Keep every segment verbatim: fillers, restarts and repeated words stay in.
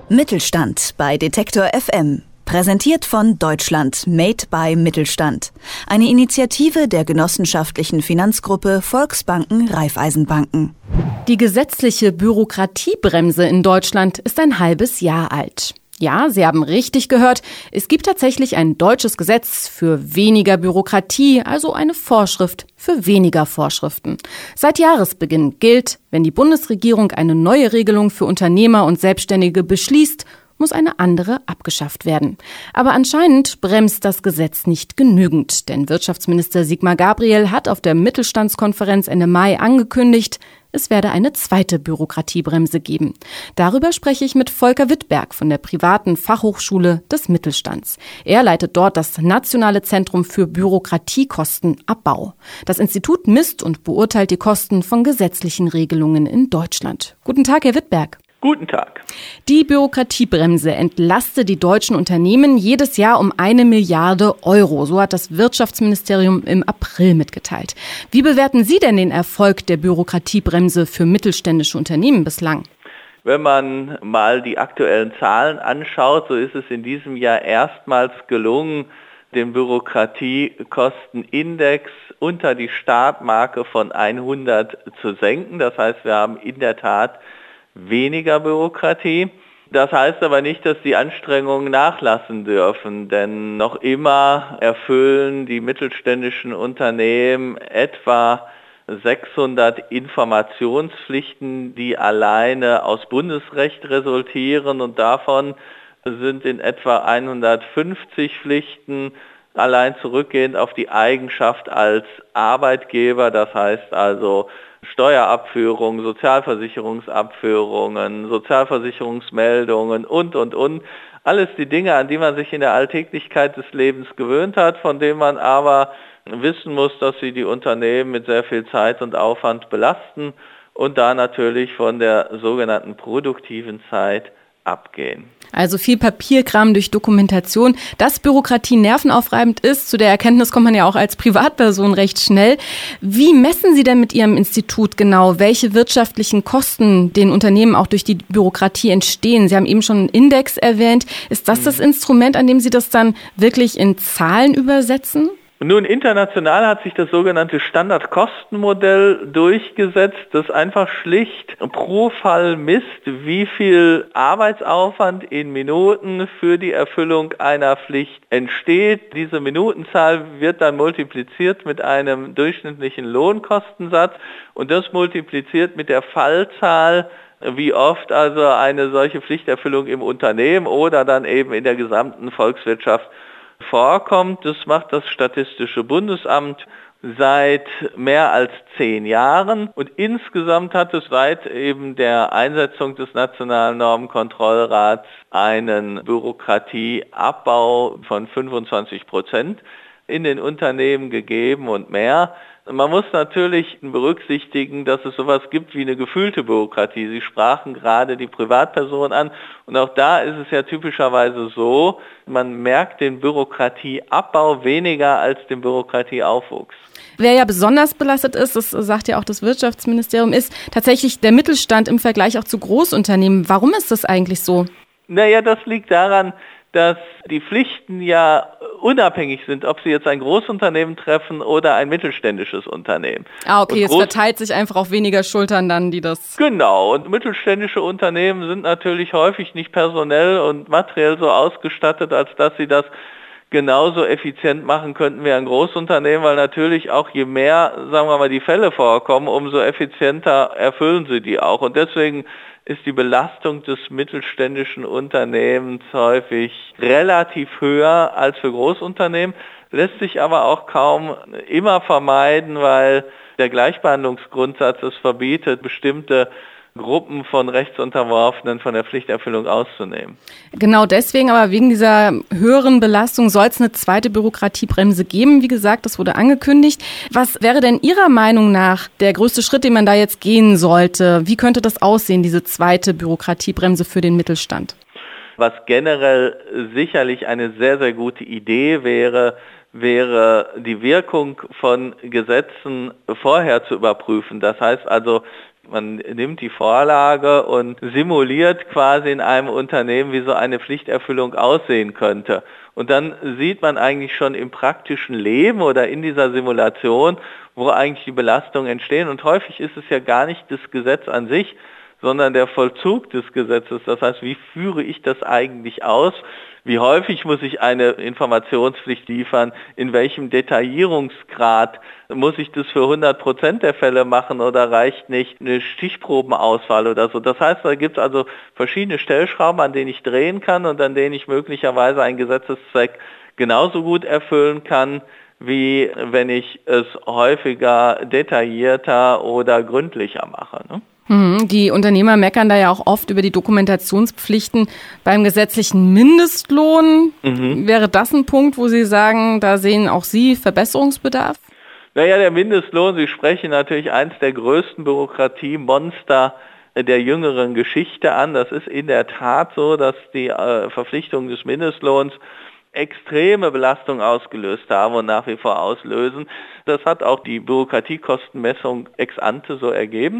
Mittelstand bei Detektor F M. Präsentiert von Deutschland Made by Mittelstand. Eine Initiative der genossenschaftlichen Finanzgruppe Volksbanken Raiffeisenbanken. Die gesetzliche Bürokratiebremse in Deutschland ist ein halbes Jahr alt. Ja, Sie haben richtig gehört, es gibt tatsächlich ein deutsches Gesetz für weniger Bürokratie, also eine Vorschrift für weniger Vorschriften. Seit Jahresbeginn gilt, wenn die Bundesregierung eine neue Regelung für Unternehmer und Selbstständige beschließt, muss eine andere abgeschafft werden. Aber anscheinend bremst das Gesetz nicht genügend, denn Wirtschaftsminister Sigmar Gabriel hat auf der Mittelstandskonferenz Ende Mai angekündigt, es werde eine zweite Bürokratiebremse geben. Darüber spreche ich mit Volker Wittberg von der privaten Fachhochschule des Mittelstands. Er leitet dort das Nationale Zentrum für Bürokratiekostenabbau. Das Institut misst und beurteilt die Kosten von gesetzlichen Regelungen in Deutschland. Guten Tag, Herr Wittberg. Guten Tag. Die Bürokratiebremse entlastet die deutschen Unternehmen jedes Jahr um eine Milliarde Euro. So hat das Wirtschaftsministerium im April mitgeteilt. Wie bewerten Sie denn den Erfolg der Bürokratiebremse für mittelständische Unternehmen bislang? Wenn man mal die aktuellen Zahlen anschaut, so ist es in diesem Jahr erstmals gelungen, den Bürokratiekostenindex unter die Startmarke von hundert zu senken. Das heißt, wir haben in der Tat weniger Bürokratie. Das heißt aber nicht, dass die Anstrengungen nachlassen dürfen, denn noch immer erfüllen die mittelständischen Unternehmen etwa sechshundert Informationspflichten, die alleine aus Bundesrecht resultieren, und davon sind in etwa hundertfünfzig Pflichten allein zurückgehend auf die Eigenschaft als Arbeitgeber, das heißt also Steuerabführung, Sozialversicherungsabführungen, Sozialversicherungsmeldungen und, und, und. Alles die Dinge, an die man sich in der Alltäglichkeit des Lebens gewöhnt hat, von denen man aber wissen muss, dass sie die Unternehmen mit sehr viel Zeit und Aufwand belasten und da natürlich von der sogenannten produktiven Zeit abgehen. Also viel Papierkram durch Dokumentation, dass Bürokratie nervenaufreibend ist. Zu der Erkenntnis kommt man ja auch als Privatperson recht schnell. Wie messen Sie denn mit Ihrem Institut genau, welche wirtschaftlichen Kosten den Unternehmen auch durch die Bürokratie entstehen? Sie haben eben schon einen Index erwähnt. Ist das das Instrument, an dem Sie das dann wirklich in Zahlen übersetzen? Nun, international hat sich das sogenannte Standardkostenmodell durchgesetzt, das einfach schlicht pro Fall misst, wie viel Arbeitsaufwand in Minuten für die Erfüllung einer Pflicht entsteht. Diese Minutenzahl wird dann multipliziert mit einem durchschnittlichen Lohnkostensatz und das multipliziert mit der Fallzahl, wie oft also eine solche Pflichterfüllung im Unternehmen oder dann eben in der gesamten Volkswirtschaft vorkommt. Das macht das Statistische Bundesamt seit mehr als zehn Jahren und insgesamt hat es seit eben der Einsetzung des Nationalen Normenkontrollrats einen Bürokratieabbau von fünfundzwanzig Prozent in den Unternehmen gegeben und mehr. Man muss natürlich berücksichtigen, dass es sowas gibt wie eine gefühlte Bürokratie. Sie sprachen gerade die Privatperson an und auch da ist es ja typischerweise so, man merkt den Bürokratieabbau weniger als den Bürokratieaufwuchs. Wer ja besonders belastet ist, das sagt ja auch das Wirtschaftsministerium, ist tatsächlich der Mittelstand im Vergleich auch zu Großunternehmen. Warum ist das eigentlich so? Naja, das liegt daran, dass die Pflichten ja unabhängig sind, ob sie jetzt ein Großunternehmen treffen oder ein mittelständisches Unternehmen. Ah, okay, es verteilt sich einfach auf weniger Schultern dann, die das... Genau, und mittelständische Unternehmen sind natürlich häufig nicht personell und materiell so ausgestattet, als dass sie das genauso effizient machen könnten wie ein Großunternehmen, weil natürlich auch je mehr, sagen wir mal, die Fälle vorkommen, umso effizienter erfüllen sie die auch. Und deswegen ist die Belastung des mittelständischen Unternehmens häufig relativ höher als für Großunternehmen, lässt sich aber auch kaum immer vermeiden, weil der Gleichbehandlungsgrundsatz es verbietet, bestimmte Gruppen von Rechtsunterworfenen von der Pflichterfüllung auszunehmen. Genau deswegen, aber wegen dieser höheren Belastung soll es eine zweite Bürokratiebremse geben. Wie gesagt, das wurde angekündigt. Was wäre denn Ihrer Meinung nach der größte Schritt, den man da jetzt gehen sollte? Wie könnte das aussehen, diese zweite Bürokratiebremse für den Mittelstand? Was generell sicherlich eine sehr, sehr gute Idee wäre, wäre die Wirkung von Gesetzen vorher zu überprüfen. Das heißt also, Man nimmt die Vorlage und simuliert quasi in einem Unternehmen, wie so eine Pflichterfüllung aussehen könnte. Und dann sieht man eigentlich schon im praktischen Leben oder in dieser Simulation, wo eigentlich die Belastungen entstehen. Und häufig ist es ja gar nicht das Gesetz an sich, sondern der Vollzug des Gesetzes. Das heißt, wie führe ich das eigentlich aus? Wie häufig muss ich eine Informationspflicht liefern? In welchem Detaillierungsgrad muss ich das für hundert Prozent der Fälle machen oder reicht nicht eine Stichprobenauswahl oder so? Das heißt, da gibt es also verschiedene Stellschrauben, an denen ich drehen kann und an denen ich möglicherweise einen Gesetzeszweck genauso gut erfüllen kann, wie wenn ich es häufiger detaillierter oder gründlicher mache, ne? Die Unternehmer meckern da ja auch oft über die Dokumentationspflichten beim gesetzlichen Mindestlohn. Mhm. Wäre das ein Punkt, wo Sie sagen, da sehen auch Sie Verbesserungsbedarf? Naja, der Mindestlohn, Sie sprechen natürlich eins der größten Bürokratiemonster der jüngeren Geschichte an. Das ist in der Tat so, dass die äh, Verpflichtung des Mindestlohns extreme Belastung ausgelöst haben und nach wie vor auslösen. Das hat auch die Bürokratiekostenmessung ex ante so ergeben.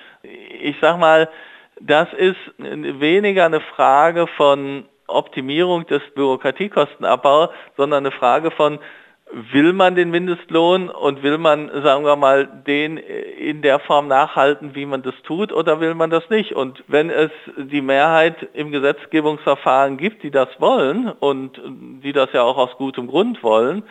Ich sag mal, das ist weniger eine Frage von Optimierung des Bürokratiekostenabbaus, sondern eine Frage von, will man den Mindestlohn und will man, sagen wir mal, den in der Form nachhalten, wie man das tut, oder will man das nicht? Und wenn es die Mehrheit im Gesetzgebungsverfahren gibt, die das wollen und die das ja auch aus gutem Grund wollen,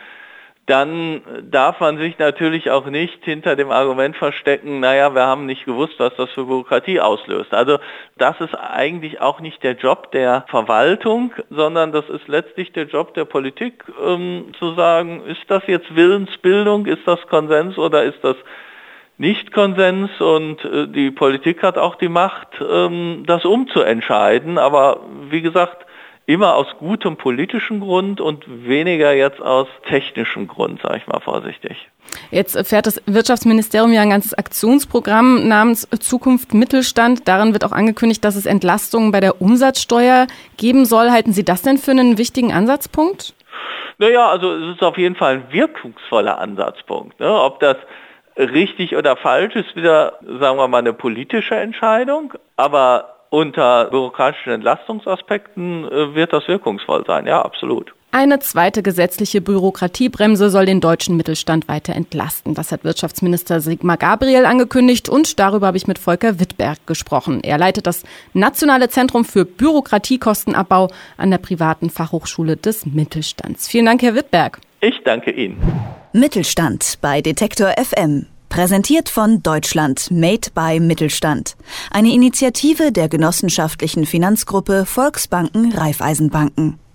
dann darf man sich natürlich auch nicht hinter dem Argument verstecken, naja, wir haben nicht gewusst, was das für Bürokratie auslöst. Also das ist eigentlich auch nicht der Job der Verwaltung, sondern das ist letztlich der Job der Politik, ähm, zu sagen, ist das jetzt Willensbildung, ist das Konsens oder ist das nicht Konsens? Und äh, die Politik hat auch die Macht, ähm, das umzuentscheiden. Aber wie gesagt, immer aus gutem politischen Grund und weniger jetzt aus technischem Grund, sage ich mal vorsichtig. Jetzt fährt das Wirtschaftsministerium ja ein ganzes Aktionsprogramm namens Zukunft Mittelstand. Darin wird auch angekündigt, dass es Entlastungen bei der Umsatzsteuer geben soll. Halten Sie das denn für einen wichtigen Ansatzpunkt? Naja, also es ist auf jeden Fall ein wirkungsvoller Ansatzpunkt. Ne? Ob das richtig oder falsch ist, wieder, sagen wir mal, eine politische Entscheidung. Aber unter bürokratischen Entlastungsaspekten äh, wird das wirkungsvoll sein, ja, absolut. Eine zweite gesetzliche Bürokratiebremse soll den deutschen Mittelstand weiter entlasten. Das hat Wirtschaftsminister Sigmar Gabriel angekündigt und darüber habe ich mit Volker Wittberg gesprochen. Er leitet das Nationale Zentrum für Bürokratiekostenabbau an der privaten Fachhochschule des Mittelstands. Vielen Dank, Herr Wittberg. Ich danke Ihnen. Mittelstand bei Detektor F M. Präsentiert von Deutschland Made by Mittelstand. Eine Initiative der genossenschaftlichen Finanzgruppe Volksbanken Raiffeisenbanken.